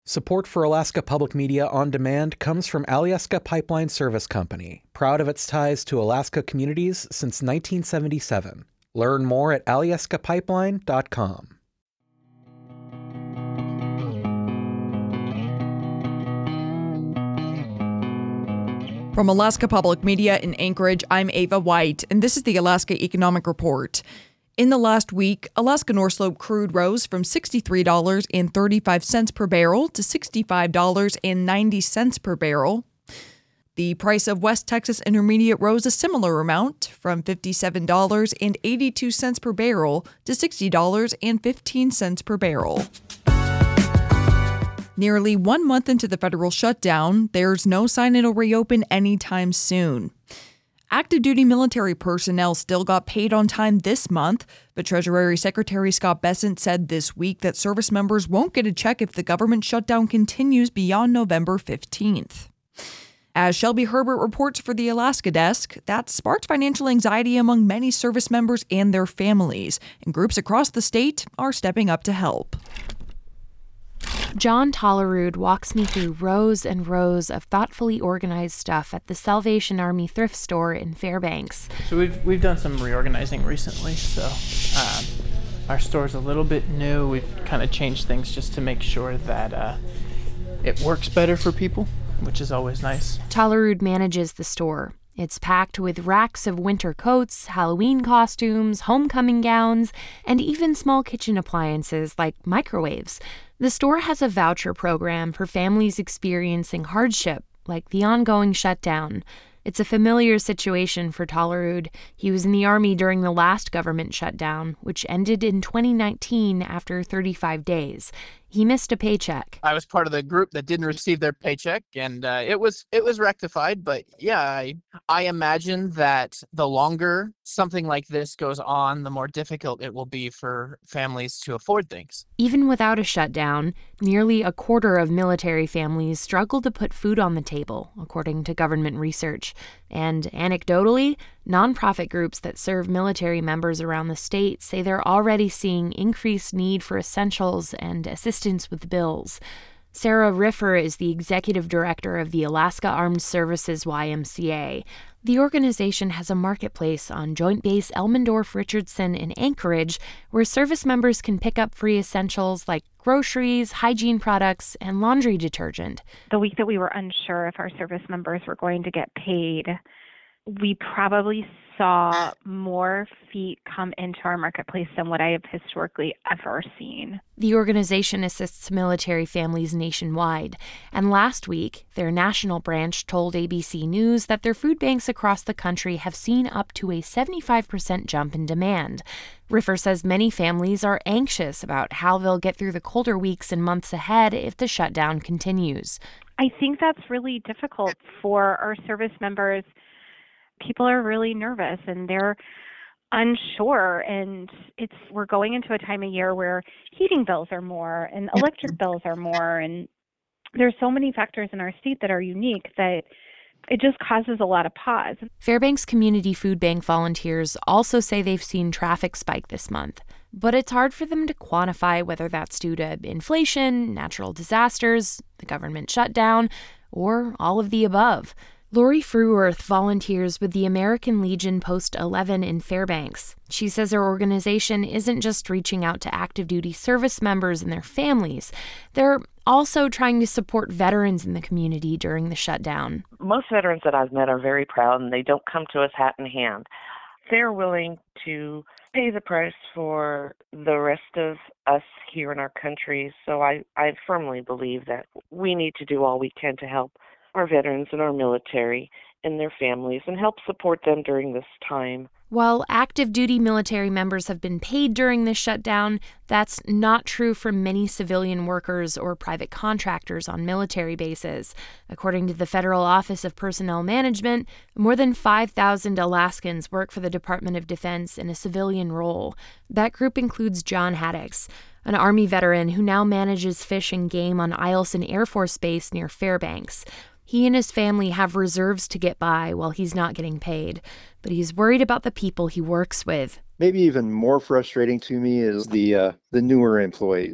Support for Alaska Public Media on Demand comes from Alyeska Pipeline Service Company, proud of its ties to Alaska communities since 1977. Learn more at alyeskapipeline.com. From Alaska Public Media in Anchorage, I'm Ava White, and this is the Alaska Economic Report. In the last week, Alaska North Slope crude rose from $63.35 per barrel to $65.90 per barrel. The price of West Texas Intermediate rose a similar amount, from $57.82 per barrel to $60.15 per barrel. Nearly 1 month into the federal shutdown, there's no sign it'll reopen anytime soon. Active duty military personnel still got paid on time this month, but Treasury Secretary Scott Bessent said this week that service members won't get a check if the government shutdown continues beyond November 15th. As Shelby Herbert reports for the Alaska Desk, that sparked financial anxiety among many service members and their families, and groups across the state are stepping up to help. John Tollerud walks me through rows and rows of thoughtfully organized stuff at the Salvation Army thrift store in Fairbanks. So we've done some reorganizing recently, so our store's a little bit new. We've kind of changed things just to make sure that it works better for people, which is always nice. Tollerud manages the store. It's packed with racks of winter coats, Halloween costumes, homecoming gowns, and even small kitchen appliances like microwaves. The store has a voucher program for families experiencing hardship, like the ongoing shutdown. It's a familiar situation for Tollerud. He was in the Army during the last government shutdown, which ended in 2019 after 35 days. He missed a paycheck. I was part of the group that didn't receive their paycheck, and it was rectified. But yeah, I imagine that the longer something like this goes on, the more difficult it will be for families to afford things. Even without a shutdown, nearly a quarter of military families struggle to put food on the table, according to government research. And anecdotally, nonprofit groups that serve military members around the state say they're already seeing increased need for essentials and assistance with bills. Sarah Riffer is the executive director of the Alaska Armed Services YMCA. The organization has a marketplace on Joint Base Elmendorf-Richardson in Anchorage where service members can pick up free essentials like groceries, hygiene products, and laundry detergent. The week that we were unsure if our service members were going to get paid, we probably saw more feet come into our marketplace than what I have historically ever seen. The organization assists military families nationwide, and last week, their national branch told ABC News that their food banks across the country have seen up to a 75% jump in demand. Riffer says many families are anxious about how they'll get through the colder weeks and months ahead if the shutdown continues. I think that's really difficult for our service members. People are really nervous and they're unsure, and we're going into a time of year where heating bills are more and electric bills are more, and there's so many factors in our state that are unique that it just causes a lot of pause. Fairbanks Community Food Bank volunteers also say they've seen traffic spike this month, but it's hard for them to quantify whether that's due to inflation, natural disasters, the government shutdown, or all of the above. Lori Fruworth volunteers with the American Legion Post 11 in Fairbanks. She says her organization isn't just reaching out to active duty service members and their families. They're also trying to support veterans in the community during the shutdown. Most veterans that I've met are very proud, and they don't come to us hat in hand. They're willing to pay the price for the rest of us here in our country. So I firmly believe that we need to do all we can to help our veterans and our military and their families and help support them during this time. While active duty military members have been paid during this shutdown, that's not true for many civilian workers or private contractors on military bases. According to the Federal Office of Personnel Management, more than 5,000 Alaskans work for the Department of Defense in a civilian role. That group includes John Haddix, an Army veteran who now manages fish and game on Eielson Air Force Base near Fairbanks. He and his family have reserves to get by while he's not getting paid, but he's worried about the people he works with. Maybe even more frustrating to me is the newer employees.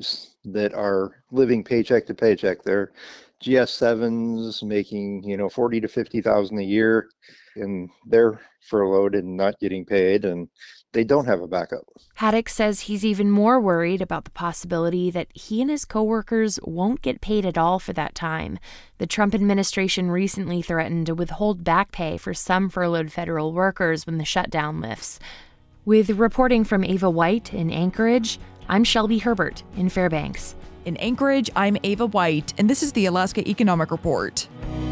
that are living paycheck to paycheck. They're GS7s making, 40 to 50,000 a year, and they're furloughed and not getting paid, and they don't have a backup. Haddock says he's even more worried about the possibility that he and his coworkers won't get paid at all for that time. The Trump administration recently threatened to withhold back pay for some furloughed federal workers when the shutdown lifts. With reporting from Ava White in Anchorage, I'm Shelby Herbert in Fairbanks. In Anchorage, I'm Ava White, and this is the Alaska Economic Report.